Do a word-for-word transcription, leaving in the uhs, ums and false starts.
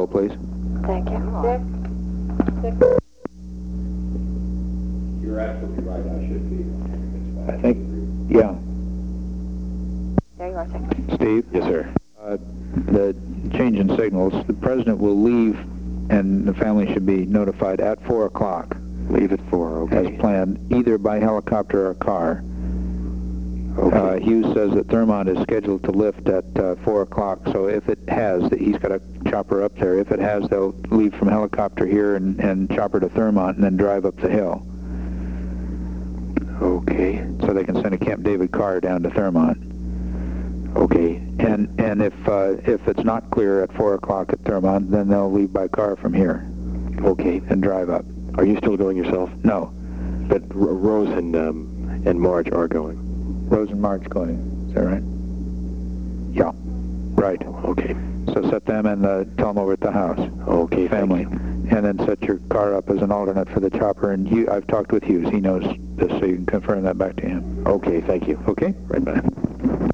please. Thank you. Dick? Dick? You're absolutely right, I should be ten minutes back. I think, yeah. There you are, Secretary. Steve? Yes, sir. Uh, the change in signals, the president will leave and the family should be notified at four o'clock. Leave at four, okay. As planned, either by helicopter or car. Okay. Uh, Hughes says that Thermont is scheduled to lift at uh, four o'clock, so if it has, he's got a chopper up there. If it has, they'll leave from helicopter here and, and chopper to Thermont and then drive up the hill. Okay. So they can send a Camp David car down to Thermont. Okay. And and if uh, if it's not clear at four o'clock at Thermont, then they'll leave by car from here. Okay. And drive up. Are you still going yourself? No. But R Rose and, um, and Marge are going. Rose and Marge going. Is that right? Yeah. Right. Okay. So set them and uh, tell them over at the house. Okay, Family. thank you. And then set your car up as an alternate for the chopper. And Hugh, I've talked with Hughes. He knows this, so you can confirm that back to him. Okay, thank you. Okay? Right back.